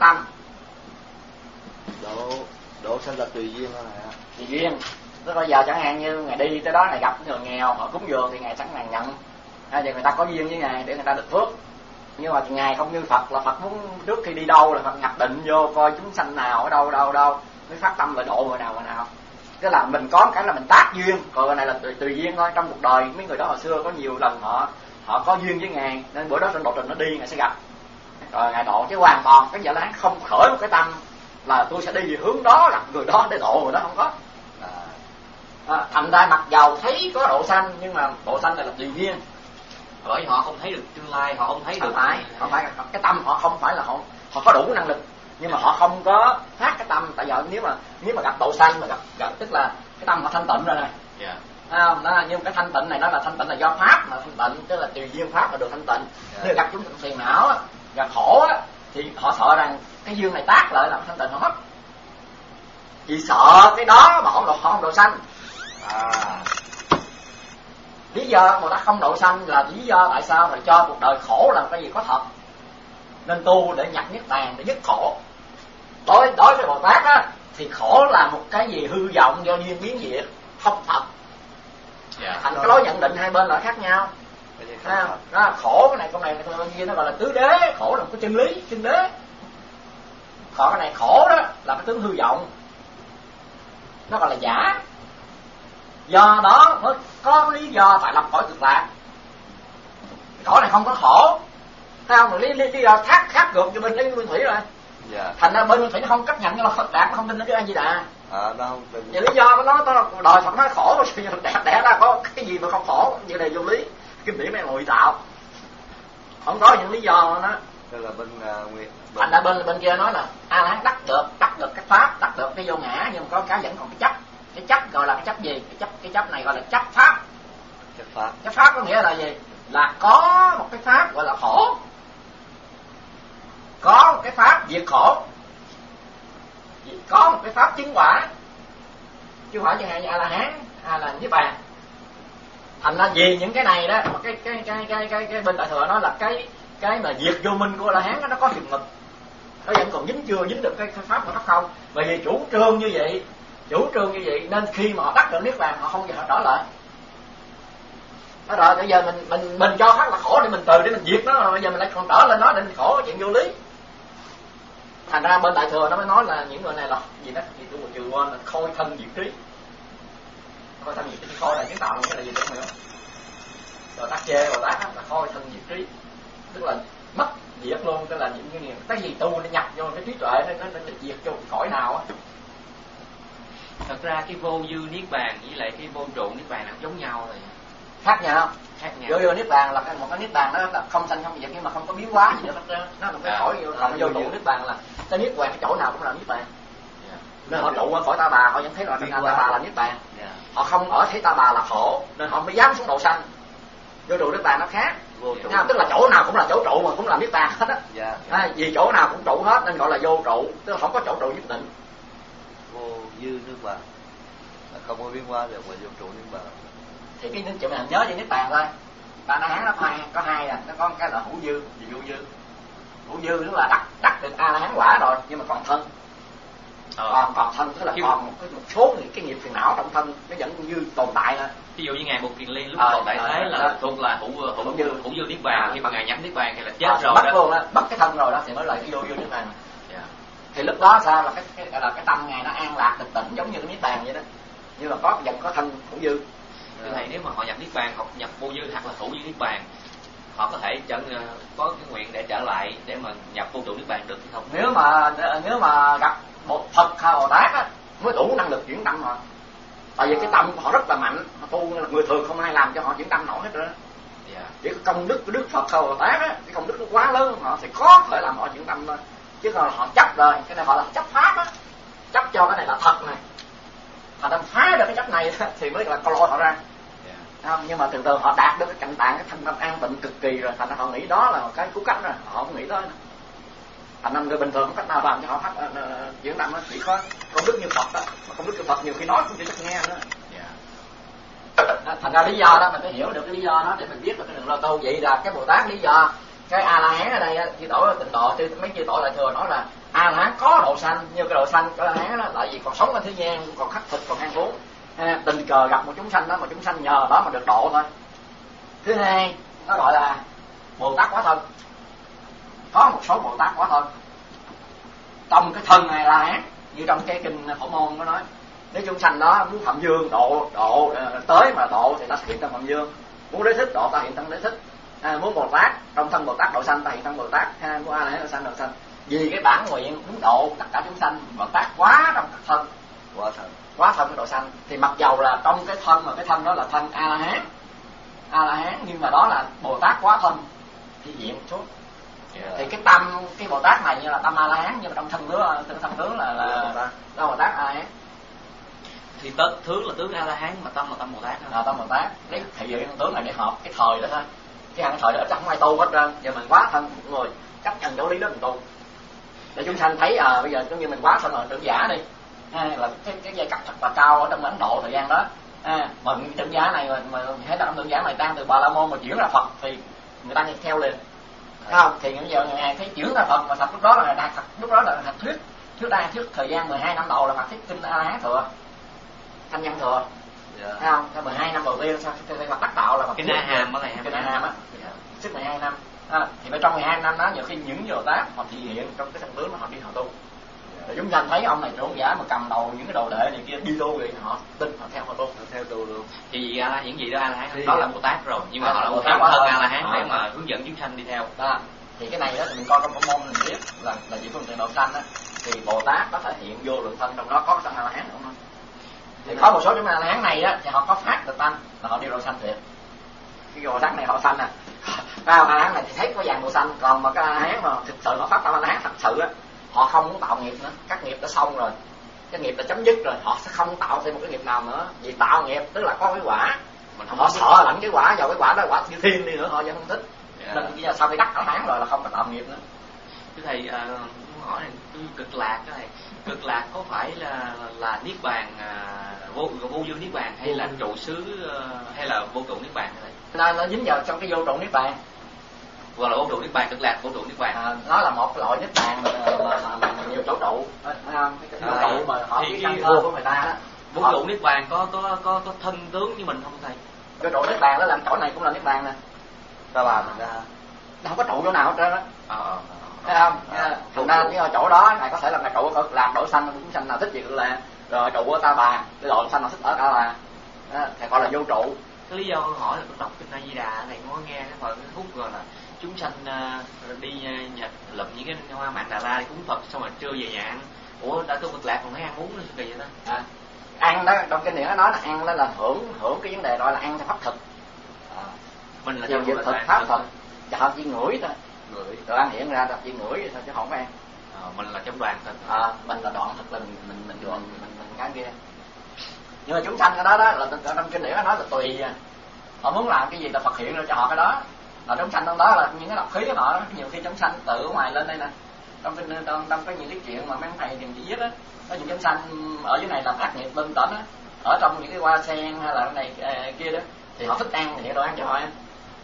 tâm. Độ sanh là tùy duyên thôi hả? Tùy duyên. Tức bây giờ chẳng hạn như ngài đi tới đó này gặp người nghèo họ cúng dường thì ngài sẵn sàng nhận. Hay giờ người ta có duyên với ngài để người ta được phước. Nhưng mà ngài không như Phật, là Phật muốn trước khi đi đâu là Phật nhập định vô coi chúng sanh nào ở đâu mới phát tâm là độ người nào. Cái là mình có cái là mình tác duyên, còn cái này là tùy duyên thôi. Trong cuộc đời mấy người đó hồi xưa có nhiều lần họ có duyên với ngài nên bữa đó trên lộ trình nó đi ngài sẽ gặp. Rồi ngài độ chứ hoàn toàn cái giờ láng không khởi một cái tâm là tôi sẽ đi về hướng đó gặp người đó để độ người đó, không có. Thành ra mặc dầu thấy có độ sanh nhưng mà độ sanh này là tùy duyên, bởi họ không thấy được tương lai, họ không thấy được. Không phải cái tâm họ không phải là họ có đủ năng lực nhưng mà họ không có phát cái tâm. Tại giờ nếu mà gặp độ sanh mà gặp tức là cái tâm họ thanh tịnh rồi này. Nhưng cái thanh tịnh này nó là thanh tịnh là do pháp mà thanh tịnh, tức là tùy duyên pháp mà được thanh tịnh. Nếu gặp chúng phiền não gặp khổ thì họ sợ rằng cái duyên này tác lại làm thanh tịnh họ mất. Vì sợ cái đó mà họ không độ sanh. Lý do Bồ Tát không độ sanh là lý do tại sao phải cho cuộc đời khổ là cái gì có thật, nên tu để nhập niết bàn để dứt khổ. Đối với Bồ Tát thì khổ là một cái gì hư vọng do duyên biến diệt, không thật. Thành cái lối nhận định hai bên là khác nhau. Khổ cái này con này nó gọi là tứ đế, khổ là một cái chân lý, chân đế. Còn cái này khổ đó là cái tướng hư vọng, nó gọi là giả. Do đó mới có lý do phải lập cõi cực lạc. Cõi này không có khổ, thấy không? Lý do khác ngược cho bên Nguyên Thủy rồi. Thành ra bên Nguyên Thủy nó không chấp nhận như là Phật Đạt, nó không tin nó cái A Di Đà. Nó không tin. Vậy lý do của nó đời Phật nói khổ rồi đẻ ra có cái gì mà không khổ, như này vô lý. Kinh điển này ngụy tạo, không có những lý do đó. Tức là bên thành ra bên kia nói là A La Hán đắc được cái pháp, đắc được cái vô ngã, nhưng mà có cái vẫn còn cái chấp. Cái chấp gọi là cái chấp gì? Cái chấp này gọi là chấp pháp. Chấp pháp có nghĩa là gì? Là có một cái pháp gọi là khổ, có một cái pháp diệt khổ, có một cái pháp chứng quả, chứ không phải chẳng hạn như A La Hán hay là Niết Bàn. Thành ra vì những cái này đó mà cái bên Đại Thừa nói là cái mà diệt vô minh của A La Hán nó có hiểm ngực, nó vẫn còn chưa dính được cái pháp của pháp không. Bởi vì chủ trương như vậy nên khi mà họ đắc được niết bàn họ không bao giờ họ trở lại. Đó rồi bây giờ mình cho pháp là khổ để mình từ để mình diệt nó, bây giờ mình lại còn trở lên nó để mình khổ, chuyện vô lý. Thành ra bên Đại Thừa nó mới nói là những người này là gì đó, thì tôi trừ quên là khôi thân diệt trí. Khôi thân diệt trí, khôi là chứng tạo cái là gì đúng không? Rồi tác chê Bồ Tát là khôi thân diệt trí, tức là mất diệt luôn, tức là những cái gì tu nó nhập vô cái trí tuệ nó diệt cho khỏi nào á. Thật ra cái vô dư niết bàn với lại cái vô trụ niết bàn là giống nhau rồi. Khác nhau. Vô niết bàn là một cái niết bàn đó là không sanh không diệt nhưng mà không có biến hóa gì nữa, nó là một cái cõi. Còn vô trụ niết bàn là cái niết bàn cái chỗ nào cũng là niết bàn. Nên họ trụ ở cõi Ta Bà họ vẫn thấy là Ta Bà là niết bàn. Họ không ở thấy Ta Bà là khổ nên họ mới dám xuống độ sanh. Vô trụ niết bàn nó khác. Tức là chỗ nào cũng là chỗ trụ mà cũng là niết bàn hết á. Vì chỗ nào cũng trụ hết nên gọi là vô trụ, tức là không có chỗ trụ nhất định. Vô dư niết bàn là không có biến hóa được mà vô trụ niết bàn. Thì cái chuyện này nhớ về niết bàn thôi. Ta nói nó có hai là nó có cái là hữu dư và vô dư. Hữu dư tức là đắc được A La Hán quả rồi nhưng mà còn thân. Còn thân tức là còn một số cái nghiệp phiền não trong thân nó vẫn dư tồn tại nè. Ví dụ như ngài Bụt Kiền Liên lúc còn tại thế là thuộc là hữu dư niết bàn, khi mà ngài nhập niết bàn thì là chết rồi bắt luôn đó, bắt cái thân rồi đó thì mới là cái vô niết bàn. Thì lúc đó sao là cái tâm ngài nó an lạc tịch tịnh giống như cái niết bàn vậy đó, như là vẫn có thân hữu dư. Thầy nếu mà họ nhập niết bàn hoặc nhập vô dư hoặc là hữu dư niết bàn, họ có thể có cái nguyện để trở lại để mà nhập vô trụ niết bàn được hay không? Nếu mà gặp một Phật hay Bồ Tát á mới đủ năng lực chuyển tâm họ. Tại vì cái tâm của họ rất là mạnh, họ tu người thường không ai làm cho họ chuyển tâm nổi hết rồi. Chỉ công đức của Đức Phật hay Bồ Tát á, cái công đức nó quá lớn họ thì có thể làm họ chuyển tâm thôi. Chứ còn họ chấp rồi, cái này họ là chấp pháp á, chấp cho cái này là thật này. Họ đang phá được cái chấp này thì mới là coi lôi họ ra. Nhưng mà từ từ họ đạt được cái cảnh tạng, cái thanh tâm an tịnh cực kỳ rồi, thành ra họ nghĩ đó là một cái cứu cánh rồi, họ không nghĩ tới nữa. Thành ra người bình thường không cách nào làm cho họ phát chuyển tâm, chỉ có công đức như Phật đó, mà công đức như Phật nhiều khi nói cũng chỉ biết nghe nữa. Thành ra lý do đó mình phải hiểu được cái lý do đó để mình biết được cái đường lo tu. Vậy là cái Bồ Tát lý do cái A La Hán ở đây chư tổ Tịnh Độ, mấy chư tổ Đại Thừa nói là A độ sanh, như cái độ sanh của La Hán đó, tại vì còn sống ở thế gian, còn khắc thực, còn ăn uống, tình cờ gặp một chúng sanh đó mà chúng sanh nhờ đó mà được độ thôi. Thứ hai, nó gọi là Bồ Tát quá thân. Có một số Bồ Tát quá thân trong cái thân này La Hán, như trong cái kinh Phổ Môn có nói, nếu chúng sanh đó muốn Phạm Dương độ tới mà độ thì ta hiện thân Phạm Dương, muốn Đế Thích độ ta hiện thân Đế Thích, muốn Bồ Tát trong thân Bồ Tát độ sanh ta hiện thân Bồ Tát, muốn A La Hán độ sanh. Vì cái bản nguyện muốn độ tất cả chúng sanh, Bồ Tát quá trong thân, quá thân cái độ sanh. Thì mặc dầu là trong cái thân mà cái thân đó là thân A La Hán, nhưng mà đó là Bồ Tát quá thân thì diện xuống. Thì cái tâm cái Bồ Tát này như là tâm A La Hán, nhưng mà trong thân tướng là Bồ Tát A La Hán. Thì tướng là tướng A La Hán, mà tâm là tâm Bồ Tát. Tâm Bồ Tát. Đấy thể hiện tướng này để hợp cái thời đó thôi. Cái thời đó ít không ai tu hết trơn. Giờ mình quá thân một người cách cần giáo lý đó mình tu. Để chúng sanh thấy bây giờ giống như mình quá thân là trưởng giả đi. Là cái giai cấp thật là cao ở trong Ấn Độ thời gian đó. Mà trưởng giả này mà thấy là trưởng giả này đang từ Bà La Môn mà chuyển ra Phật thì người ta nghe theo liền. Không, thì bây giờ ngày thấy chuyển ra Phật mà thật lúc đó là đạt thật, lúc đó là thật thuyết thời gian 12 năm đầu là Phật thuyết kinh A La Hán thừa, Thanh Văn thừa. Thấy không? Cái 12 năm đầu tiên sao Phật đắc đạo là Phật cái Na Hàm á, cái Na Hàm á, suốt 12 năm. Thì bên trong 12 năm đó nhiều khi những Bồ Tát họ thị hiện trong cái thân tướng mà họ đi họ tu. Rồi chúng ta thấy ông này trưởng giả mà cầm đầu những cái đồ đệ này kia đi tu thì họ tin, họ theo tu luôn. Thì vì những gì đó A La Hán đó là Bồ Tát rồi, nhưng mà họ là Bồ Tát thân A La Hán để mà hướng dẫn chúng sanh đi theo. Thì cái này đó thì mình coi trong Phổ Môn mình biết là chỉ phương tiện độ sanh á, thì Bồ Tát có thể hiện vô lượng thân, trong đó có thân A La Hán đúng không? Thì có một số chúng A La Hán này á thì họ có phát được tâm là họ đi độ sanh thiệt. Cái Bồ Tát này họ sanh A La Hán này thì thấy có vàng độ sanh, còn mà cái A La Hán mà thực sự họ phát tâm A La Hán thật sự á, họ không muốn tạo nghiệp nữa, các nghiệp đã xong rồi, cái nghiệp đã chấm dứt rồi, họ sẽ không tạo thêm một cái nghiệp nào nữa. Vì tạo nghiệp tức là có cái quả, họ sợ lẫn cái quả, vào cái quả đó quả như thiên đi nữa họ vẫn không thích. Nên bây giờ sau khi đắc A La Hán rồi là không có tạo nghiệp nữa. Thưa thầy, hỏi này, cực lạc cái này, cực lạc có phải là niết bàn, vô dương niết bàn hay là trụ xứ hay là vô trụ niết bàn thầy? Nó dính vào trong cái vô trụ niết bàn. Gọi là vô trụ niết bàn, cực lạc vô trụ niết bàn. Nó là một loại niết bàn mà nhiều chỗ trụ, cái trụ mà họ cái căn cơ của người ta đó. Vô trụ niết bàn có thân tướng như mình không thầy? Cái trụ niết bàn đó làm chỗ này cũng là niết bàn nè. Ta bà mình ra không có trụ chỗ nào hết trơn á. Thấy không? Thành ra cái chỗ đó này có thể là ngày trụ ở lạc độ sanh, cũng sanh nào thích gì cũng là rồi trụ của Ta Bà, cái độ sanh nào thích ở Ta Bà, thì gọi là vô trụ. Cái lý do tôi hỏi là tôi đọc kinh A Di Đà này có nghe cái phần khúc rồi là chúng sanh đi Nhật lụm những cái hoa mạn Đà La đi cúng Phật xong rồi trưa về nhà ăn. Ủa đã tu cực lạc còn thấy ăn uống nữa sao kỳ vậy ta? Ăn đó trong kinh điển nó nói là ăn đó là hưởng cái vấn đề gọi là ăn theo pháp thực. Mình là việc thực pháp thực, cho họ chỉ ngửi thôi. Rồi ăn hiện ra chỉ ngửi thôi chứ không có ăn. Mình là trong đoàn thực. Mình là đoạn thực là mình cái kia. Nhưng mà chúng sanh cái đó là trong kinh điển nó nói là tùy. Họ muốn làm cái gì là Phật hiện ra cho họ cái đó. Là chúng sanh trong đó là những cái độc khí của họ đó. Nhiều khi chúng sanh tự ngoài lên đây nè. Trong cái những cái chuyện mà mấy thầy thì chỉ viết á, có những chúng sanh ở dưới này làm ác nghiệp lên tỉnh á, ở trong những cái hoa sen hay là cái này kia đó, thì họ thích ăn thì hiện đồ ăn cho họ ăn.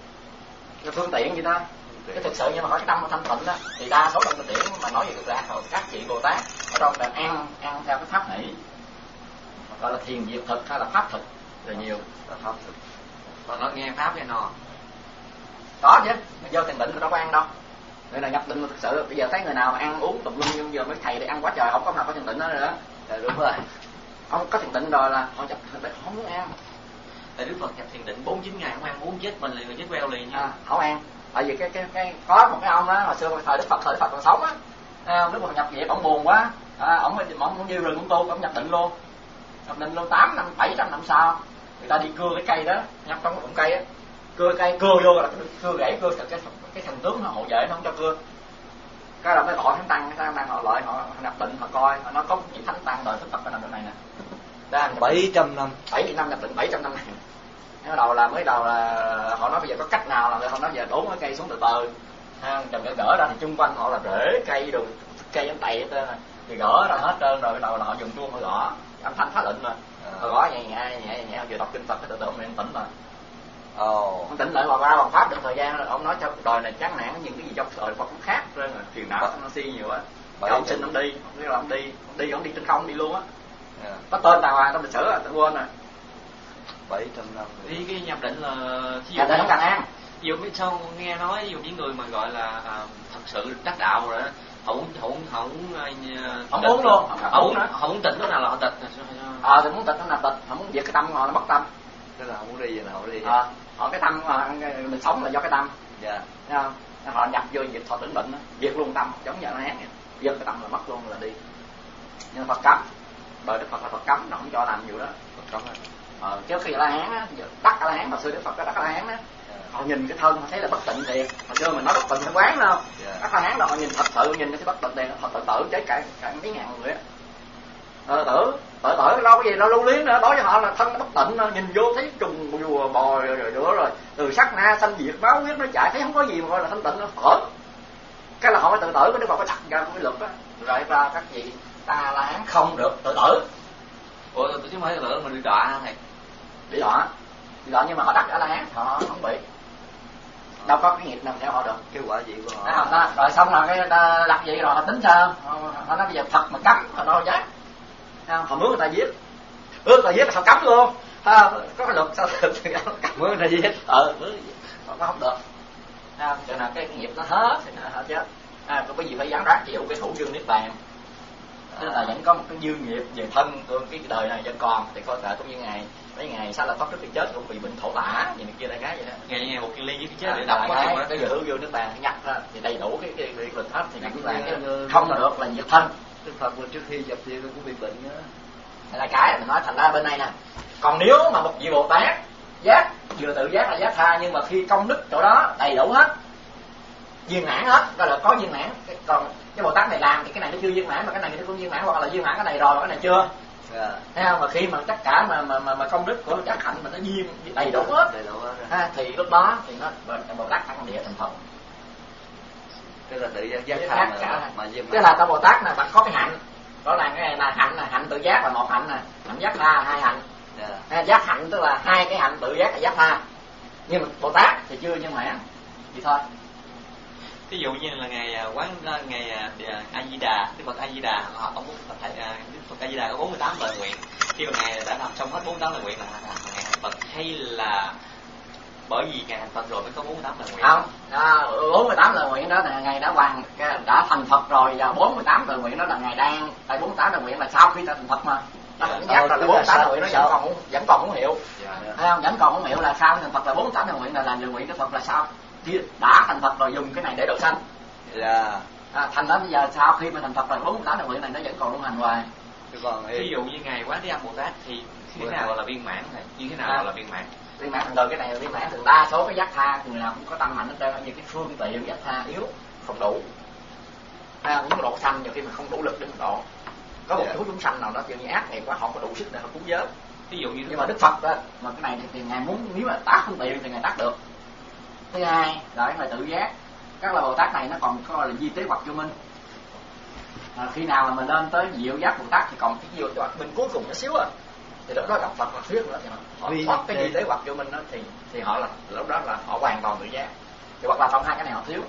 Cái phương tiện gì đó. Cái thực sự nhưng mà hỏi cái tâm thanh tịnh đó thì đa số trong kinh điển mà nói về cực lạc rồi các vị Bồ Tát ở trong là ăn theo cái pháp hỷ, gọi là thiền diệt thực hay là pháp thực rồi nhiều là pháp thực. Còn nó nghe pháp nghe nọ có chứ, do thiền định đâu có ăn đâu. Người nào nhập định mà thực sự bây giờ thấy người nào mà ăn uống tùm lum nhưng giờ mấy thầy để ăn quá trời không có nào có thiền định đó nữa. Đúng rồi, không có thiền định rồi là họ nhập định không muốn ăn. Tại Đức Phật nhập thiền định 49 ngày không ăn uống chết mình liền, người chết queo liền nha. Không ăn. Tại vì cái có một cái ông đó hồi xưa thời Đức Phật còn sống á, Đức Phật nhập về ông buồn quá, ông không như rừng ông tu, ông nhập định luôn 8 năm 700 năm sau người ta đi cưa cái cây đó, nhập trong cái bụng cây á, cưa cây cưa vô là cưa gãy cưa cái thần tướng nó hộ vệ nó không cho cưa. Cái là mới gọi thánh tăng họ lại họ nhập định mà coi nó có những thánh tăng đời Đức Phật cái nằm bên này nè. 700 năm nhập định 700 năm này. Mới đầu là họ nói bây giờ có cách nào là họ nói giờ đốn cái cây xuống từ từ, trồng cái gỡ ra thì chung quanh họ là rễ cây đồ cây giống tày hết trơn thì gỡ ra hết trơn rồi bắt đầu là họ dùng chuông họ gõ âm thanh phá lệnh mà họ gõ nhẹ vừa đọc kinh Phật cái tự động mình tỉnh rồi. Ông tỉnh lại qua bằng pháp được thời gian rồi ông nói cho cuộc đời này chán nản nhưng cái gì trong đời Phật cũng khác rồi phiền não nó si nhiều quá ông xin ông đi, ông đi trên không đi luôn á. Có tên đàng hoàng trong lịch sử à, tôi quên rồi. 700 năm. Thì cái nhập định là ví dụ không cần ăn. Ví dụ biết sao nghe nói ví dụ những người mà gọi là thật sự đắc đạo rồi đó, họ uống luôn, họ muốn tịnh lúc nào là họ tịnh. Thì muốn tịnh lúc nào tịnh, họ muốn diệt cái tâm họ là bất tâm. Tức là họ muốn đi giờ nào họ đi. Họ cái tâm mình sống là do cái tâm. Dạ. Thấy không? Họ nhập vô diệt thọ tưởng định, diệt luôn tâm, giống như là hán, diệt cái tâm là mất luôn là đi. Nhưng Phật cấm, bởi Đức Phật là Phật cấm, nó không cho làm nhiều đó. Phật cấm á. Trước khi La Hán á, đắc La Hán, hồi xưa Đức Phật có đắc La Hán á, họ nhìn cái thân họ thấy là bất tịnh thiệt. Hồi xưa mình nói bất tịnh không quán đâu. Đắc La Hán là họ nhìn thật sự, nhìn cái bất tịnh thiệt, họ tự tử cháy cả mấy ngàn người á. Tự đâu có gì đâu lưu luyến nữa, đối với họ là thân nó bất tịnh, nhìn vô thấy trùng rùa bò rồi từ sát na sanh diệt máu huyết nó chảy, thấy không có gì mà gọi là thanh tịnh nó khởi. Cái là họ phải tự tử, cái Đức Phật phải đặt ra một cái luật á, rồi ra các vị Ta La Hán không được tự tử. Ủa tôi chứ không phải tự tử mình bị đọa thầy. Bị đọa nhưng mà họ đặt ở La Hán họ không bị. Đâu có cái nghiệp nào theo họ được. Cái quả vị của họ. Rồi xong rồi cái đặt vậy rồi họ tính sao? Họ nói bây giờ Phật mà cấm họ đâu dám. Họ mướn người ta giết, ước là giết là sao cấm luôn. Có cái luật sao mướn người ta giết. Nó không được. Cho nên cái nghiệp nó hết thì nó hết chết. Có cái gì phải dám ráng chịu cái thủ dương niết bàn. Tức là vẫn có một cái dư nghiệp về thân, cái đời này vẫn còn thì coi lại cũng như mấy ngày sau là Pháp trước khi chết cũng bị bệnh thổ tả gì này kia đây cái vậy đó. Ngày một ly với cái chết để đọc cái giờ hữu vô nước bàn nhắc ra thì đầy đủ cái luật hết thì cũng là không được là diệt thân. Đức Phật trước khi nhập thiền cũng bị bệnh đó. Là cái mình nói thành ra bên này nè. Còn nếu mà một vị Bồ Tát giác vừa tự giác là giác tha, nhưng mà khi công đức chỗ đó đầy đủ hết, viên mãn hết, gọi là có viên mãn. Còn cái Bồ Tát này làm thì cái này nó chưa viên mãn, mà cái này nó cũng viên mãn, hoặc là viên mãn cái này rồi mà cái này chưa. Thấy không? Mà khi mà tất cả mà công đức của các hạnh mà nó viên đầy đủ hết, thì lúc đó thì nó Bồ Tát thăng địa thành Phật. Tức là tự giác tha mà tức là Bồ Tát là bạn có cái hạnh, đó là cái này là hạnh tự giác là một hạnh nè, hạnh giác tha hai hạnh. Giác hạnh tức là hai cái hạnh tự giác là giác tha, nhưng mà Bồ Tát thì chưa viên mãn vậy thôi. Ví dụ như là ngày A Di Đà, Đức Phật A Di Đà, ông Đức Phật A Di Đà có 48 lời nguyện. Khi mà ngài đã làm xong hết 48 lời nguyện là ngài thành Phật, hay là bởi vì ngài thành Phật rồi mới có 48 lời nguyện? Không, 48 lời nguyện đó là ngài đã thành Phật rồi, và 48 lời nguyện đó là ngài đang, tại 48 lời nguyện là sau khi ta thành Phật mà. Nó cũng giác là 48 lời nguyện nó vẫn còn hữu hiệu. Thấy không? Vẫn còn hữu hiệu là sau thành Phật là 48 lời nguyện là lời nguyện của Phật là sao? Khi đã thành Phật rồi dùng cái này để độ sanh. Thành đó bây giờ sau khi mà thành Phật rồi 48 lời nguyện này nó vẫn còn luân hành hoài. Ví dụ như ngài Quán Thế Âm Bồ Tát thì thế nào là viên mãn thầy? Như thế nào là viên mãn? Viên mãn thường cái này là viên mãn, thường đa số cái giác tha người nào cũng có tâm mạnh hết trơn, như cái phương tiện giác tha yếu không đủ. Muốn độ sanh nhiều khi mà không đủ lực để mình độ. Có một số chúng sanh nào đó kiểu như ác nghiệp quá, họ có đủ sức để họ cúng giới. Ví dụ như nhưng mà Đức Phật đó, mà cái này thì ngài muốn nếu mà tác phương tiện thì ngài tác được. Thứ hai là cái này tự giác. Các loại Bồ Tát này nó còn có là di tế hoặc vô minh. Khi nào mà mình lên tới diệu giác Bồ Tát thì còn cái diệu hoặc minh cuối cùng nó xíu thì lúc đó gặp Phật hoặc thuyết nữa thì họ thoát cái di tế hoặc vô minh đó thì họ là lúc đó là họ hoàn toàn tự giác. Thì hoặc là trong hai cái này họ thiếu.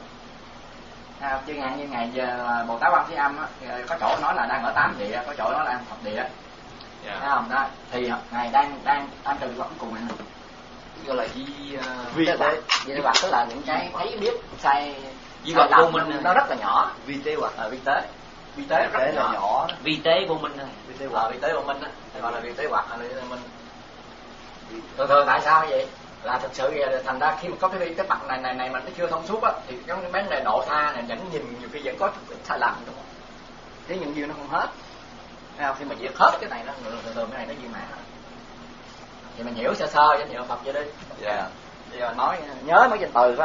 Chứ như ngày giờ Bồ Tát Quan Thế Âm á, có chỗ nói là đang ở 8 địa, có chỗ nói là Phật địa. Thấy không? Đó thì ngài đang trừ hoặc cuối cùng này. Gọi là vi tế hoặc tức là những cái thấy biết sai vi vật vô minh nó rất là nhỏ. Vi tế hoặc vi tế rất là nhỏ. Vi tế vô minh thôi. Vi tế vô minh á, gọi là vi tế hoặc là vi tế vô minh. Thường tại sao vậy? Là thực sự thành ra khi mà có cái mặt này mà nó chưa thông suốt á, thì cái vấn đề độ tha này vẫn nhìn nhiều khi vẫn có chút sai lầm, đúng không? Thế những gì nó không hết. Khi mà diệt hết cái này nó thường cái này nó viên mãn. Thì mình hiểu sơ với nhiều Phật vậy đi. Bây giờ nói nhớ mấy danh từ thôi.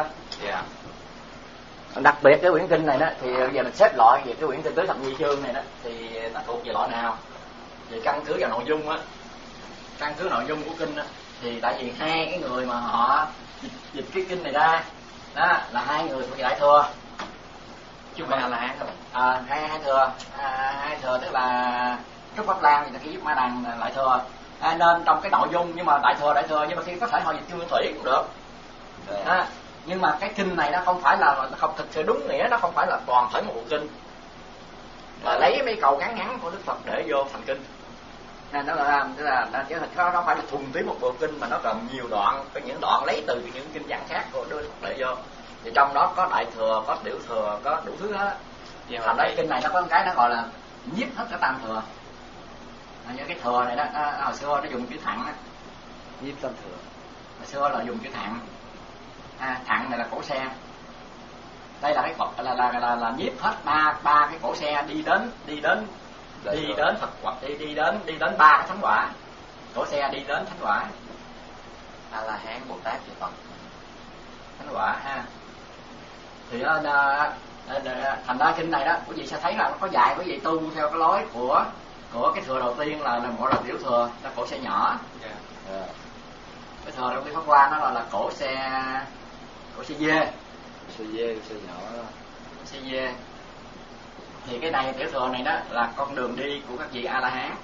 Đặc biệt cái quyển kinh này đó thì giờ mình xếp loại về cái quyển kinh tứ thập nhị chương này đó thì nó thuộc về loại nào? Về căn cứ vào nội dung á, căn cứ nội dung của kinh á, thì tại vì hai cái người mà họ dịch cái kinh này ra đó là hai người thuộc về Đại Thừa, chứ không phải là Hán thôi. Hai thừa tức là Trúc Pháp Lan thì là cái giúp Ma Đằng Đại Thừa. Nên trong cái nội dung nhưng mà đại thừa nhưng mà khi có thể họ dịch Chu Nguyên Thủy cũng được. Nhưng mà cái kinh này nó không phải là không thực sự đúng nghĩa, nó không phải là toàn thể một bộ kinh. kiếm mấy câu ngắn ngắn của Đức Phật để vô thành kinh. Nên nó là chứ nó không phải là thuần túy một bộ kinh, mà nó còn nhiều đoạn, có những đoạn lấy từ những kinh văn khác của Đức Phật để vô. Thì trong đó có đại thừa, có tiểu thừa, có đủ thứ hết. Thành ra kinh này nó có một cái nó gọi là nhiếp hết cả tam thừa. Như cái thừa này đó, hồi xưa nó dùng chữ thặng đó. Nhiếp tam thừa. Hồi xưa là dùng chữ thặng. Thặng này là cổ xe. Đây là cái là nhiếp hết ba cái cổ xe đi đến Phật hoặc đi đến ba cái thánh quả. Cổ xe đi đến thánh quả. A La Hán, Bồ Tát và Phật. Thánh quả ha. Thì thành ra kinh này đó, quý vị sẽ thấy là nó có dạy quý vị tu theo cái lối của cái thừa đầu tiên là gọi là tiểu thừa, là cổ xe nhỏ. Cái thừa đầu tiên Pháp Hoa nó là cổ xe dê. Xe dê, xe nhỏ đó. Xe dê. Thì cái này tiểu thừa này đó là con đường đi của các vị A La Hán.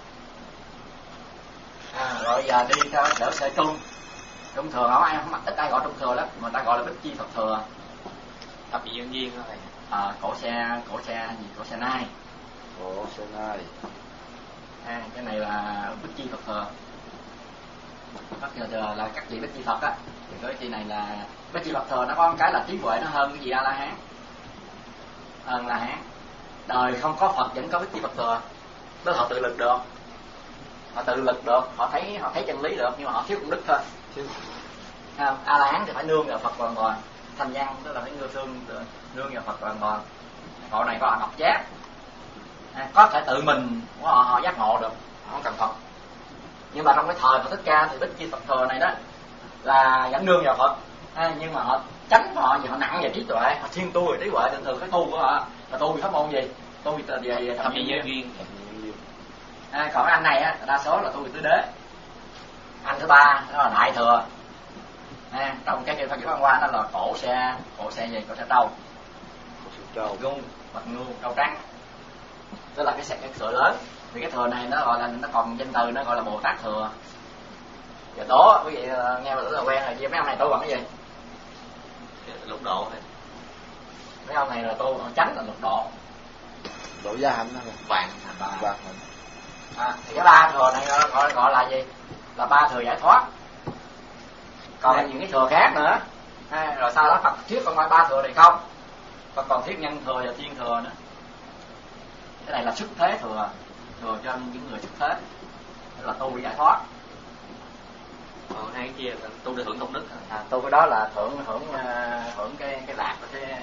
Rồi giờ đi theo sở xe trung thừa, không ít ai gọi trung thừa lắm, mà ta gọi là Bích Chi Phật thừa. Thập nhị nhân duyên đó thầy. Cổ xe nai. Cổ xe nai. Cái này là Bích Chi Phật thừa. Bắt giờ là các vị Bích Chi Phật á. Thì cái chi này là Bích Chi Phật thừa, nó có một cái là trí huệ nó hơn cái gì A La Hán. Hơn La Hán. Đời không có Phật vẫn có Bích Chi Phật thừa. Tức họ tự lực được. Họ tự lực được, họ thấy chân lý được, nhưng mà họ thiếu công đức thôi. A La Hán thì phải nương vào Phật hoàn toàn. Thanh văn tức là phải nương vào Phật hoàn toàn. Họ này có độc giác. Có thể tự mình của họ giác ngộ được, họ không cần Phật. Nhưng mà trong cái thời Phật Thích Ca thì Bích Chi Phật thừa này đó là vẫn nương vào Phật. Nhưng mà họ tránh họ vì họ nặng về trí tuệ, họ thiên tu về trí tuệ. Thường thường cái tu của họ là tu về pháp môn gì? Tu về thập nhị nhân duyên. Còn cái anh này á, đa số là tu về tứ đế. Anh thứ ba đó là đại thừa. Trong cái kinh Phật Văn Hoa nó là cổ xe gì? Cổ xe trâu. Gung, bạch ngưu, trâu trắng. Tức là cái thừa lớn. Thì cái thừa này nó gọi là, nó còn danh từ nó gọi là Bồ Tát thừa. Giờ đố quý vị nghe mà là quen rồi, mấy ông này tu bằng cái gì? Lục độ thôi. Mấy ông này là tu chánh là lục độ. Độ gia hạnh đó. Vạn hạnh. Thì cái ba thừa này gọi là gì? Là ba thừa giải thoát. Còn những cái thừa khác nữa. Rồi sau đó Phật thuyết còn ngoài ba thừa này không? Phật còn thuyết nhân thừa và thiên thừa nữa. Cái này là xuất thế thừa cho những người xuất thế. Tức là tu để giải thoát. Còn hai cái kia là tu để hưởng công đức. Tu cái đó là hưởng cái lạc của cái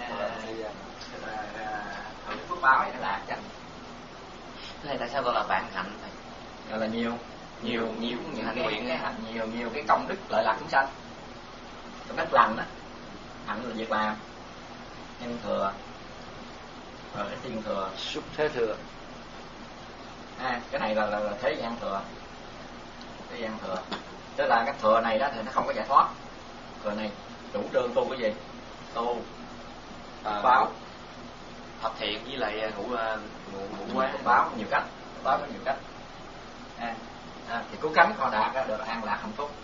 hưởng phước báo cái lạc chẳng. Thế này tại sao gọi là vạn hạnh thầy? Gọi là nhiều cái hạnh, nhiều cái công đức lợi lạc chúng sanh. Công đức lành đó, hạnh là việc làm, nhân thừa, rồi cái thiên thừa, xuất thế thừa. Cái này là thế gian thừa. Thế gian thừa, tức là cái thừa này đó thì nó không có giải thoát. Thừa này chủ trương tu cái gì? Tu báo, thập thiện với lại ngũ quán. Báo nhiều cách, báo có nhiều cách. Thì cứu cánh con đạt được an lạc hạnh phúc.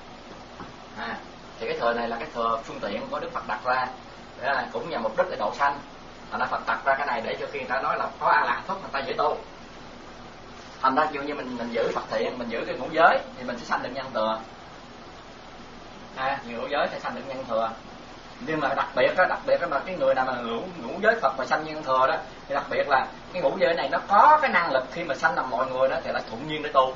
Thì cái thừa này là cái thừa phương tiện của Đức Phật đặt ra, cũng nhằm mục đích để độ sanh. Thành ra Phật đặt ra cái này để cho khi người ta nói là có an lạc hạnh phúc, người ta dễ tu. Thành ra dụ như mình giữ Phật thiện, mình giữ cái ngũ giới thì mình sẽ sanh được nhân thừa. Ngũ giới sẽ sanh được nhân thừa. Nhưng mà đặc biệt mà cái người nào mà ngũ giới Phật mà sanh nhân thừa đó, thì đặc biệt là cái ngũ giới này nó có cái năng lực khi mà sanh làm mọi người đó thì nó thuận nhiên để tu.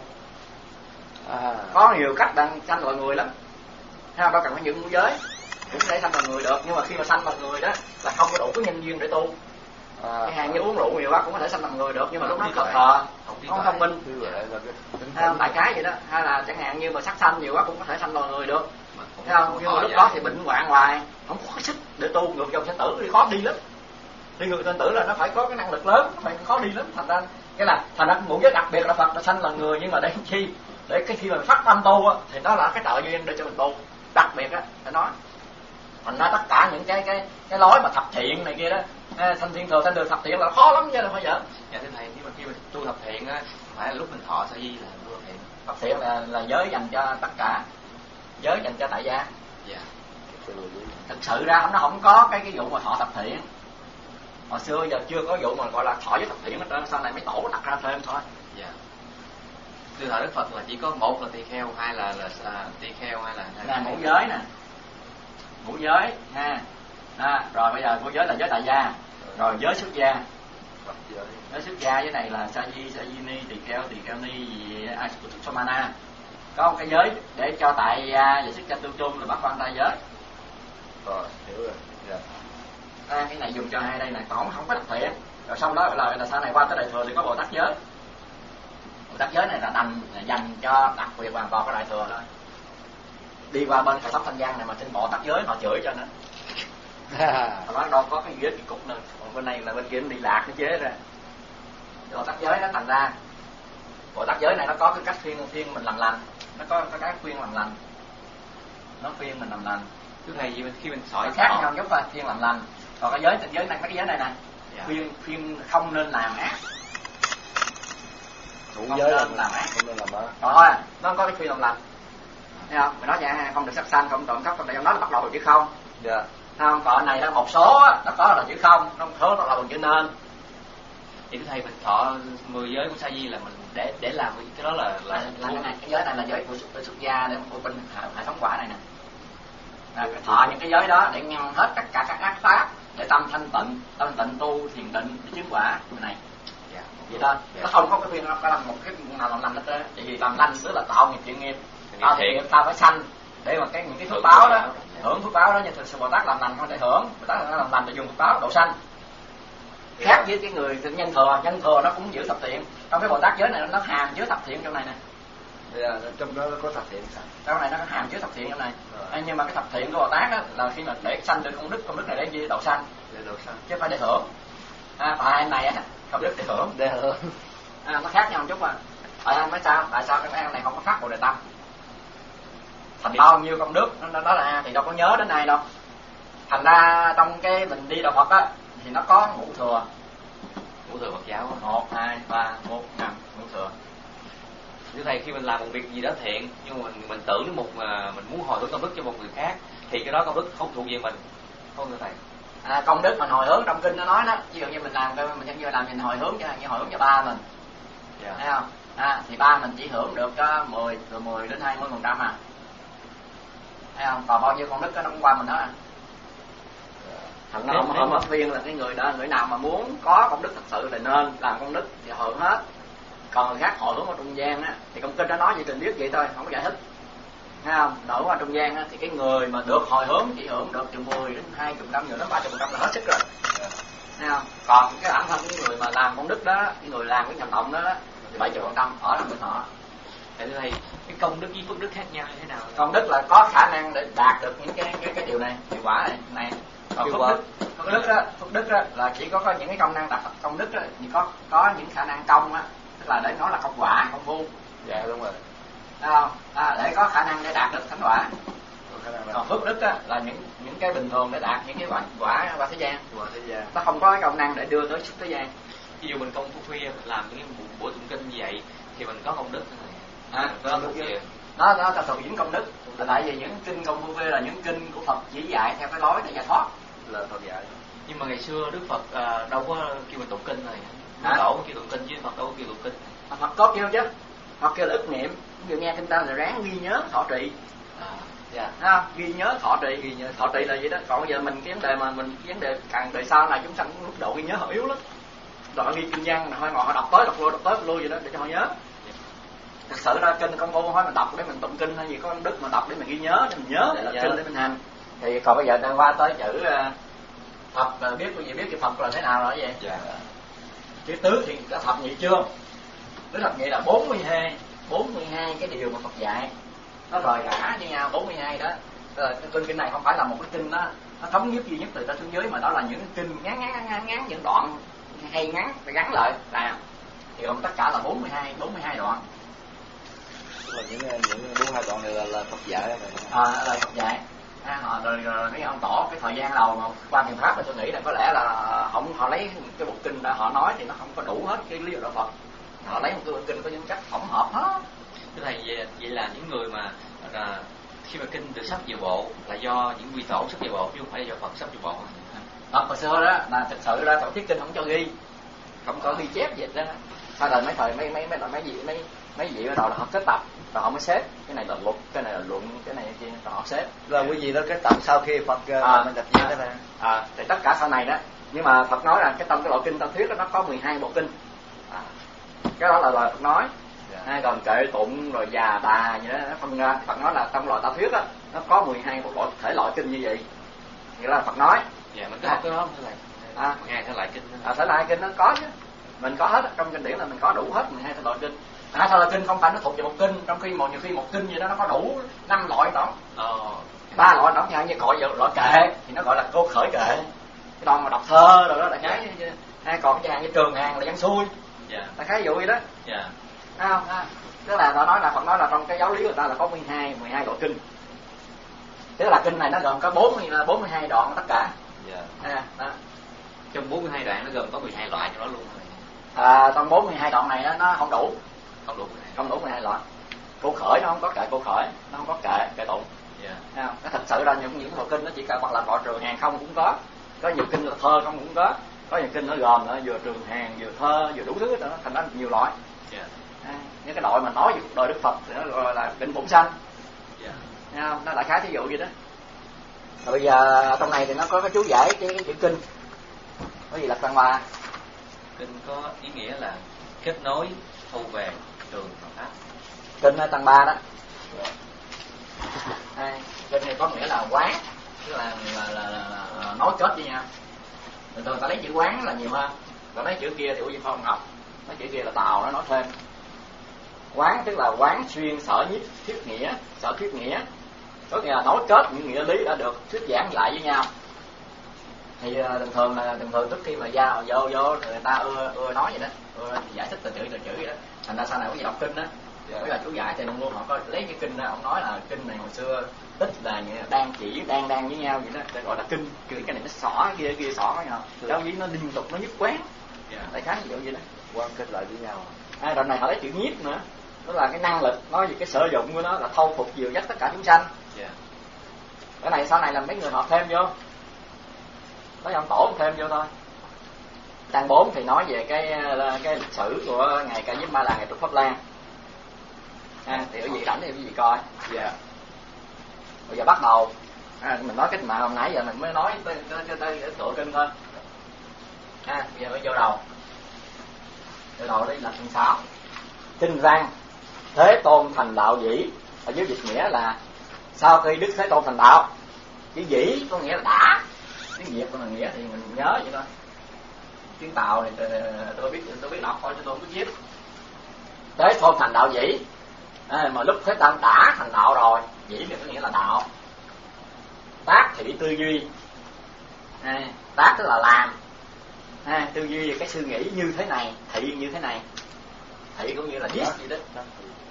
Có nhiều cách đang sanh mọi người lắm. Đâu cần phải giữ ngũ giới cũng có thể sanh làm người được, nhưng mà khi mà sanh làm người đó là không có đủ cái nhân duyên để tu. Cái hàng như uống rượu nhiều quá cũng có thể sanh làm người được, nhưng mà lúc đó Phật thờ không thông minh. Đại cái vậy đó. Hay là chẳng hạn như mà sắc sanh nhiều quá cũng có thể sanh làm người được. Thấy không? Nhưng mà lúc đó thì bệnh hoạn hoài, không có sức để tu, ngược dòng sinh tử đi khó đi lắm. Đi ngược sinh tử là nó phải có cái năng lực lớn, nó phải khó đi lắm. Thành ra ngũ giới đặc biệt là Phật đã sanh là người, nhưng mà để chi? Để cái khi mà phát tâm tu á, thì nó là cái trợ duyên để cho mình tu. Đặc biệt á, phải nói. Thành ra tất cả những cái lối mà thập thiện này kia đó, sanh thiên thừa, sanh được thập thiện là khó lắm chứ, là phải giỡn. Dạ thưa thầy, nhưng mà khi mà tu thập thiện á, phải là lúc mình thọ sa di là tu thập thiện. Thập thiện là giới dành cho tất cả, giới dành cho tại gia. Dạ. Thực sự ra nó không có cái vụ mà thọ thập thiện. Hồi xưa giờ chưa có vụ mà gọi là thọ với thập thiện hết trơn, sau này mấy tổ đặt ra thêm thôi. Dạ. Từ thời Đức Phật là chỉ có một là tỳ kheo, hai là tỳ kheo, hay là ngũ giới nè, ngũ giới ha. Rồi bây giờ ngũ giới là giới tại gia, rồi giới xuất gia. Giới xuất gia với này là sa di ni, tỳ kheo ni gì Samana. Có một cái giới để cho tại gia và xuất gia tương chung là bát quan trai giới. Rồi, hiểu rồi. Dạ. Cái này dùng cho hai đây này, còn không có đặc thiện. Rồi xong đó là sau này qua tới đại thừa thì có Bồ Tát giới. Bồ Tát giới này là dành cho đặc biệt hoàn toàn cái đại thừa thôi. Đi qua bên Khải Sóc Thanh Giang này mà xin Bồ Tát giới họ chửi cho nó. Nó đâu có cái giới kỳ cục nữa. Còn bên này là bên kia nó đi lạc nó chế ra. Bồ Tát giới nó thành ra Bồ Tát giới này nó có cái cách khuyên mình làm lành, nó có cái khuyên làm lành, nó khuyên mình làm lành. Thưa thầy, vì khi mình sỏi khác nhau giống là khuyên làm lành. Còn cái giới này, mấy cái giới này nè, khuyên không nên làm ác, Ngũ không giới nên làm ác. Không nên làm ác. Rồi nó có cái khuyên làm lành, thấy không? Mình nói vậy, không được sát sanh, không trộm cắp, không trong đó là bắt đầu bằng chữ không. Dạ. Không, còn này là một số nó có là chữ không, nó một số nó là bằng chữ nên. Thì thưa thầy, mình thọ 10 giới của sa di là mình để làm cái đó là cái này, cái giới này là giới của xuất gia để của bên hệ thống quả này nè. Thọ những cái giới đó để ngăn hết tất cả các ác pháp, để tâm thanh tịnh tu thiền định để chứng quả cái này. Dạ. Vậy thôi. Nó không có cái khuyên nó phải làm một cái nào làm lành hết trơn. Tại vì làm lành tức là tạo nghiệp thiện nghiệp. Tạo thiện nghiệp ta phải sanh để mà những cái phước báo đó, hưởng phước báo đó, như thực sự Bồ Tát làm lành không để hưởng, Bồ Tát làm lành để dùng phước báo độ sanh. Khác với cái người nhân thừa nó cũng giữ thập thiện. Trong cái Bồ Tát giới này nó hàm chứa thập thiện trong này nè. Trong đó có thập thiện. Trong này nó có hàm chứa thập thiện trong này. Nhưng mà cái thập thiện của Bồ Tát đó, là khi mà để sanh được công đức này để gì? Độ sanh. Để độ sanh. Chứ không phải để hưởng. Còn hai này công đức để hưởng. Để hưởng. Nó khác nhau một chút mà. Tại sao cái này không có phát Bồ Đề Tâm? Thành bao nhiêu công đức đó là thì đâu có nhớ đến ai đâu. Thành ra trong cái mình đi đạo Phật á thì nó có ngũ thừa Phật giáo. 1, 2, 3, 4, 5 ngũ thừa. Thưa thầy, khi mình làm một việc gì đó thiện nhưng mà mình tưởng đến mình muốn hồi hướng công đức cho một người khác thì cái đó công đức không thuộc về mình, không thưa thầy? Công đức mình hồi hướng trong kinh nó nói đó, ví dụ như mình làm mình hồi hướng cho ba mình, thấy không? Thì ba mình chỉ hưởng được 10 đến 20% thấy không? Còn bao nhiêu công đức nó không qua mình đó. Thành ra họ mất khuyên là cái người nào mà muốn có công đức thật sự thì nên làm công đức thì hưởng hết. Còn người khác hồi hướng ở trung gian á thì trong kinh nó nói vậy, trình biết vậy thôi, không có giải thích, thấy không? Đổi qua trung gian á thì cái người mà được hồi hướng chỉ hưởng được từ 10 đến 20%, nhiều đến 30% là hết sức rồi, thấy không? Còn cái bản thân cái người mà làm công đức đó, cái người làm cái hành động đó thì 70% ở là bên họ. Thưa thầy, cái công đức với phước đức khác nhau như thế nào? Công đức là có khả năng để đạt được những cái điều này, hiệu quả này. Còn phước đức đó là chỉ có những cái công năng đạt công đức đó, thì có những khả năng công á, tức là để nói là công quả, công phu. Dạ đúng rồi. Thấy không? Để có khả năng để đạt được thánh quả. Còn phước đức á là những cái bình thường để đạt những cái quả qua thế gian. Nó không có cái công năng để đưa tới xuất thế gian. Ví dụ mình công phu khuya, mình làm những cái buổi tụng kinh như vậy thì mình có công đức nó là thuộc những công đức. Là tại vì những kinh công phu khuya là những kinh của Phật chỉ dạy theo cái lối để giải thoát. Là Phật dạy. Nhưng mà ngày xưa Đức Phật đâu có kêu mình tụng kinh này. Tổ kêu tụng kinh chứ Phật đâu có kêu tụng kinh. Phật có kêu chứ. Phật kêu là ức niệm. Ví dụ nghe kinh ta là ráng ghi nhớ thọ trì. Ghi nhớ thọ trì. Thọ trì là vậy đó. Còn bây giờ mình cái vấn đề càng đời sau này chúng sanh mức độ ghi nhớ họ yếu lắm. Rồi họ ghi kinh văn, họ ngồi họ đọc tới đọc lui vậy đó để cho họ nhớ. Thực sự ra kinh công phu hỏi mình đọc để mình tụng kinh hay gì có công đức mà đọc để mình ghi nhớ, để mình nhớ để là kinh để mình hành. Thì còn bây giờ đang qua tới chữ Phật, biết chữ Phật là thế nào rồi vậy? Dạ. Chữ tứ thì có thập nhị chương. Tứ thập nhị là 42 cái điều mà Phật dạy. Nó rời rã với nhau 42 đó. Cái kinh này không phải là một cái kinh nó thống nhất duy nhất từ trên xuống dưới, mà đó là những kinh ngắn những đoạn hay ngắn phải gắn lại là thì gồm tất cả là 42 đoạn. Là những 42 đoạn này là Phật dạy là Phật dạy. Rồi mấy ông tỏ cái thời gian đầu mà qua thiền pháp thì tôi nghĩ là có lẽ là họ lấy cái bộ kinh đã họ nói thì nó không có đủ hết cái lý do đạo Phật. Họ lấy một cái bộ kinh có những cách tổng hợp hết. Thưa thầy, vậy là những người mà khi mà kinh được sắp về bộ là do những vị tổ sắp về bộ chứ không phải là do Phật sắp về bộ. Hồi xưa đó là thực sự ra tổ chức kinh không cho ghi, không có ghi chép gì đó. Sau rồi mấy thời mấy vị bắt đầu là họ kết tập rồi họ mới xếp cái này là luật, cái này là luận, cái này kia rồi họ xếp. Rồi quý vị đó kết tập sau khi Phật mình đặt gì đó nè. Thì tất cả sau này đó, nhưng mà Phật nói là trong cái loại kinh Tam Thuyết đó nó có 12 bộ kinh. Cái đó là lời Phật nói. Còn kệ tụng rồi già tà gì đó nó phân ra. Phật nói là trong loại Tam Thuyết đó nó có 12 bộ thể loại kinh như vậy. Nghĩa là Phật nói. Dạ, mình có học cái đó không thưa thầy? 12 thể loại kinh đó. Thể loại kinh nó có chứ. Mình có hết, trong kinh điển là mình có đủ hết 12 thể loại kinh. Thể loại kinh không phải nó thuộc về một kinh, trong khi nhiều khi một kinh gì đó nó có đủ 5 loại đó. 3 loại đó, như gọi loại kệ thì nó gọi là câu khởi kệ. Cái đoạn mà đọc thơ rồi đó là cái còn cái dạng như Trường Hàng là văn xuôi. Là cái vụ gì đó. Không? Tức là nó nói là Phật nói là trong cái giáo lý người ta là có 12 loại kinh. Tức là kinh này nó gồm có 42 đoạn tất cả. Trong 42 đoạn nó gồm có 12 loại trong đó luôn. Trong 42 đoạn này nó không đủ. Không đủ 12 loại. Câu khởi nó không có kệ câu khởi, nó không có kệ tụng. Nó thật sự ra những bộ kinh nó chỉ cần hoặc là gọi Trường Hàng không cũng có nhiều kinh là thơ không cũng có nhiều kinh nó gồm nó vừa Trường Hàng vừa thơ vừa đủ thứ đó, thành ra nhiều loại. Những cái đội mà nói về cuộc đời Đức Phật thì nó gọi là kinh bổn sanh. Không? Nó là khá thí dụ vậy đó. Rồi bây giờ trong này thì nó có cái chú giải cái chữ kinh. Có gì là Tăng Ba? Kinh có ý nghĩa là kết nối thu về trường Phật pháp. Kinh Tăng Ba đó. Kinh này có nghĩa là quán, tức là nói kết với nhau. Thường thường ta lấy chữ quán là nhiều hơn. Còn lấy chữ kia thì Ủa Diên Phong học. Mấy chữ kia là Tào nó nói thêm. Quán tức là quán xuyên sở nhiếp thuyết nghĩa, sở thuyết nghĩa. Có nghĩa là nói kết những nghĩa lý đã được thuyết giảng lại với nhau. Thì thường thường trước khi mà vô người ta ưa nói vậy đó, ưa giải thích từ chữ vậy đó. Thành ra sau này có gì đọc kinh đó, với là chú giải thì luôn luôn họ có lấy cái kinh đó, ông nói là kinh này hồi xưa tích là đang chỉ đang với nhau vậy đó, để gọi là kinh. Cái này nó xỏ kia xỏ với nhau, giáo lý nó liên tục nó nhất quán. Đại khái ví dụ vậy đó. Quan kết lại với nhau. Đoạn này họ lấy chữ nhiếp nữa, đó là cái năng lực, nói về cái sử dụng của nó là thâu phục dìu dắt tất cả chúng sanh. Cái này sau này là mấy người họ thêm vô, nói ông tổ thêm vô thôi. Trang 4 thì nói về cái lịch sử của ngày Ca Diếp Ma Là, ngày Trục Pháp Lan. Thì quý vị rảnh thì quý vị coi. Bây giờ bắt đầu mình nói cách mà hôm nãy giờ mình mới nói tới tựa kinh thôi. Bây giờ mới vô đầu. Vô đầu đây là chương 6. Kinh văn Thế Tôn thành đạo dĩ. Ở dưới dịch nghĩa là sau khi Đức Thế Tôn thành đạo. Chữ dĩ có nghĩa là đã. Tiếng Việt của mình nghĩa thì mình nhớ vậy thôi. Tiếng Tàu thì tôi biết đọc thôi chứ tôi không biết viết. Thế Tôn thành đạo dĩ. Mà lúc Thế Tôn đã thành đạo rồi, dĩ thì có nghĩa là đạo. Tác thị tư duy. Tác tức là làm. Tư duy về cái suy nghĩ như thế này, thị như thế này. Thị cũng như là viết gì đó.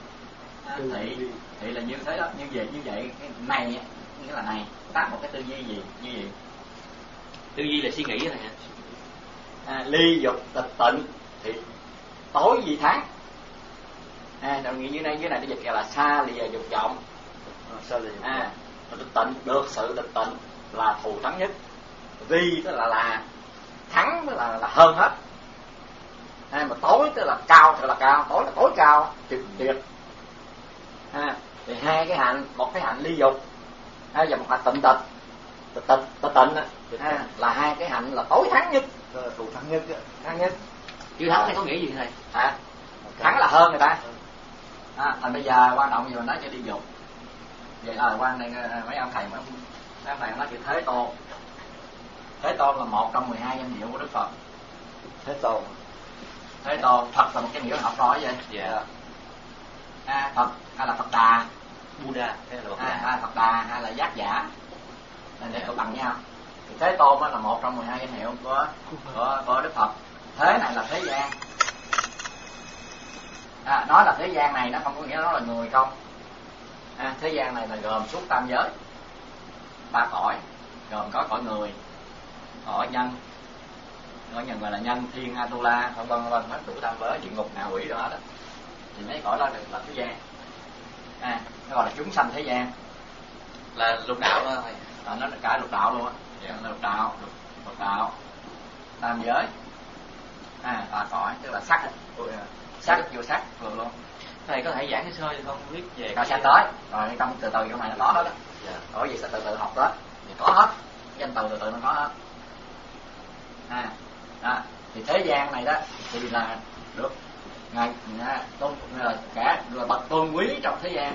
Thị là như thế đó, như vậy cái này nghĩa là này. Tác một cái tư duy gì như vậy. Tư duy là suy nghĩ này hả? Ly dục tịch tịnh thì tối vi tháng. Đồng nghĩa dưới này nó dịch là xa lìa dục vọng. Tịch tịnh, được sự tịch tịnh là thù thắng nhất. Vi tức là thắng tức là hơn hết. Mà tối tức là cao, tức là cao, tối là tối cao, tuyệt. Thì hai cái hạnh, một cái hạnh ly dục, và một hạnh tịnh tịch. Tịnh là hai cái hạnh là tối thắng nhất, thù thắng nhất. Chữ thắng này có nghĩa gì thầy? Thắng là hơn người ta. Thành bây giờ quan trọng gì mà nói cho đi dục. Vậy quan này mấy ông thầy nói chữ Thế Tôn. Thế Tôn là một trong 12 danh hiệu của Đức Phật. Thế Tôn Phật là một cái nghĩa học nói vậy. Phật hay là Phật Đà, Buddha, Phật Đà hay là Giác Giả, để có bằng nhau. Thì Thế Tôn là một trong 12 danh hiệu của Đức Phật. Thế này là thế gian. Nói là thế gian này nó không có nghĩa nó là người không. Thế gian này là gồm suốt tam giới, 3 cõi, gồm có cõi người, cõi nhân gọi là nhân, thiên, Atula, vân hết đủ tam giới, địa ngục, ngạ quỷ đó. Thì mấy cõi đó được là thế gian. Nó gọi là chúng sanh thế gian. Là lục đạo đó thôi. Nó cả lục đạo luôn á. Lục đạo, Phật đạo, tam giới, tà cõi, tức là sắc vô sắc vừa luôn. Thầy có thể giảng cái sơ không biết về Rồi sanh tới, rồi trong từ từ trong này nó có hết đó. Bởi vì sẽ từ từ học tới, thì có hết, danh từ từ nó có hết. Thì thế gian này đó thì là được ngài tôn là cả là bậc tôn quý trong thế gian,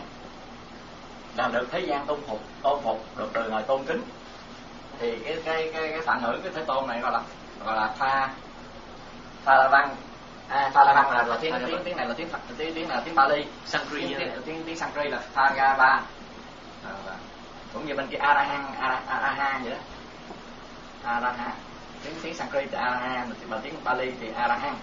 là được thế gian tôn phục, được đời người tôn kính. Thì cái phản ngữ cái Thế Tôn này gọi là Pha La Văn. Pha La Văn là tiếng này là tiếng Phật, tiếng là tiếng Bali. Sanskrit, tiếng Sanskrit là Phagava. Cũng như bên kia Arahan vậy đó. Arahan, tiếng Sanskrit là Arahan, mà tiếng Bali thì Arahan.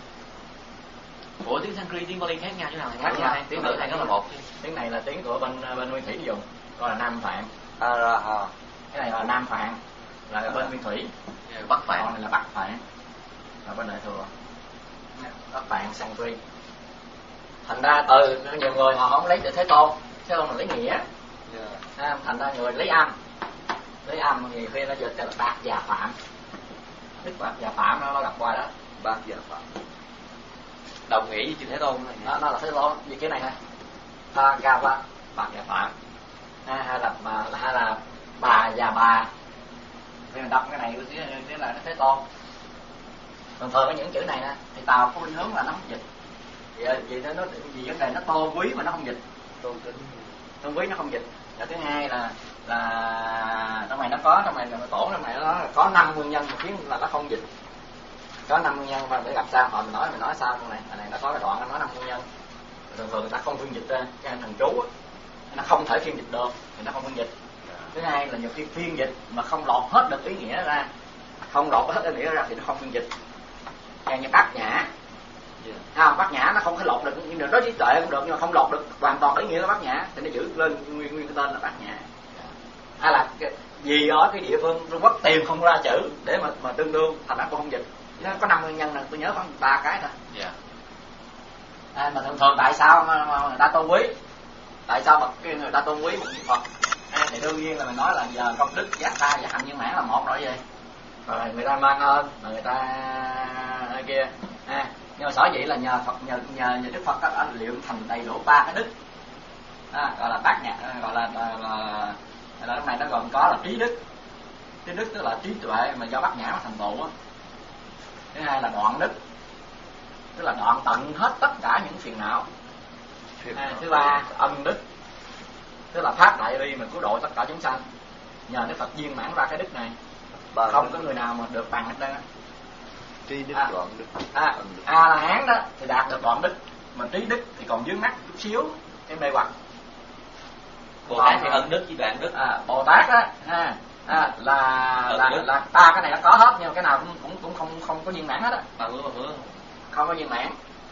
Ủa tiếng Sanskrit tiếng Bali khác nhau chứ nào? Khác nhau. Tiếng này nó là một. Tiếng này là tiếng của bên Nguyên Thủy dùng, gọi là Nam Phạn. Araha. Cái này là Nam Phạn, là bên Nguyên Thủy. Bắc Phạn. Còn này là Bắc Phạn, là bên Đại Thừa. Bắc Phạn Sanskrit. Thành ra từ nhiều người họ không lấy từ Thế Tôn là lấy nghĩa. Thành ra người lấy âm thì khi nó dịch là Bạc Già Phạm. Đức Bạc Già Phạm nó gặp qua đó. Bạc Già Phạm đồng nghĩa với chữ Thế Tôn này. Nó là Thế Tôn vì cái này thôi. Phagava, Bạc Già Phạm. Hay là bà già bà. Nên đọc cái này cái là Thế Tôn. Thường có những chữ này nè thì Tàu có khuynh hướng là nó không dịch. Vì vấn đề nó tôn quý mà nó không dịch. Tôn quý nó không dịch. Và thứ hai là trong này nó có, trong này là tổ trong này nó có 5 nguyên nhân mà khiến là nó không dịch. Có 5 nguyên nhân, và để gặp sao họ mình nói sao trong này. Ở này nó có cái đoạn nó nói 5 nguyên nhân. Thường người ta không phiên dịch ra cái thần chú á, nó không thể phiên dịch được thì nó không phiên dịch. Thứ hai là nhiều khi phiên dịch mà không lọt hết được ý nghĩa ra, thì nó không phiên dịch. Như Bát Nhã, Bát Nhã nó không thể lọt được, nhưng mà đó trí tuệ cũng được, nhưng mà không lọt được hoàn toàn ý nghĩa của Bát Nhã thì nó giữ lên nguyên cái tên là Bát Nhã. Hay là vì ở cái địa phương Trung Quốc tìm không ra chữ để mà tương đương, thành ra cũng không dịch. Nó có 5 nguyên nhân, là tôi nhớ khoảng 3 cái thôi. Mà thường tại sao mà người ta tôn quý? Tại sao người ta tôn quý một vị Phật? Thì đương nhiên là mình nói là giờ công đức giác tha và hạnh viên mãn là một rồi vậy. Rồi người ta mang ơn mà người ta kia. Nhưng mà sở dĩ là nhờ Đức Phật đã liệu thành đầy đủ 3 cái đức. Gọi là Bát Nhã, gọi là trong này nó gồm có là trí đức. Trí đức tức là trí tuệ mà do Bát Nhã mà thành tựu á. Thứ hai là đoạn đức, tức là đoạn tận hết tất cả những phiền não. Thứ ba ân đức, tức là phát đại bi mà cứu độ tất cả chúng sanh. Nhờ Đức Phật viên mãn ra cái đức này, không có người nào mà được bằng hết trơn. Trí đức, đoạn đức. A La Hán đó thì đạt được đoạn đức, mà trí đức thì còn vướng mắc chút xíu cái mê hoặc. Bồ Tát thì ân đức với đoạn đức. Bồ Tát đó là 3 cái này nó có hết, nhưng mà cái nào cũng không có viên mãn hết á. Bà hứa không có viên mãn.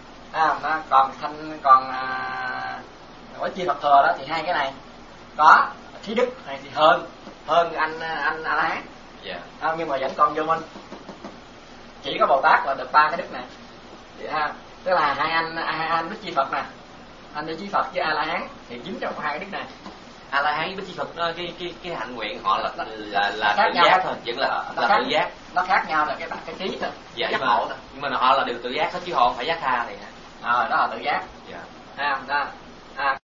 Còn với chi Phật thừa đó thì 2 cái này có trí đức này thì hơn anh A La Hán. Nhưng mà vẫn còn vô minh. Chỉ có Bồ Tát là được 3 cái đức này. Tức là hai anh Bích Chi Phật nè, anh Bích Chi Phật với A La Hán thì dính trong 2 cái đức này. A La Hán với Bích Chi Phật cái hạnh nguyện họ là khác tự nhau giác thôi, vẫn là tự giác. Nó khác nhau là cái trí thôi, giác ngộ thôi. Nhưng mà họ là đều tự giác hết chứ họ không phải giác tha thì. Đó là tự giác. Dạ.